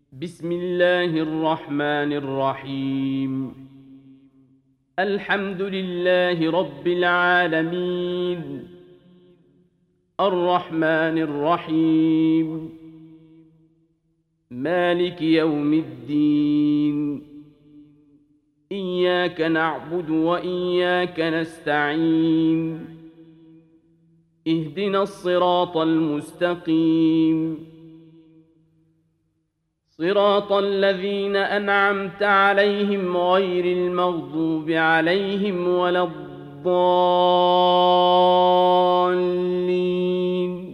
بسم الله الرحمن الرحيم. الحمد لله رب العالمين، الرحمن الرحيم، مالك يوم الدين. إياك نعبد وإياك نستعين. اهدنا الصراط المستقيم، صراط الذين أنعمت عليهم غير المغضوب عليهم ولا الضالين.